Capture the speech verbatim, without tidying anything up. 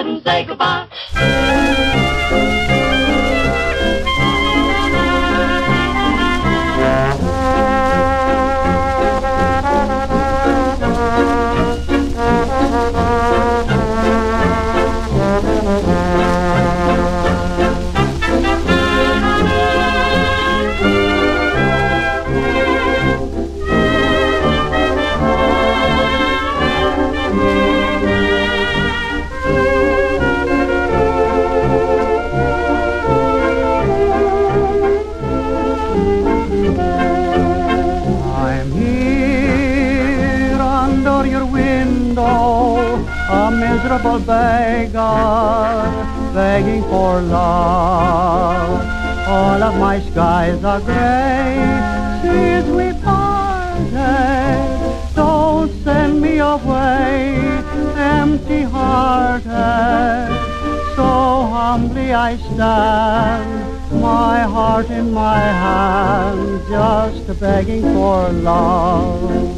couldn't say goodbye. A miserable beggar begging for love. All of my skies are gray since we parted. Don't send me away empty-hearted. So humbly I stand, my heart in my hand, just begging for love.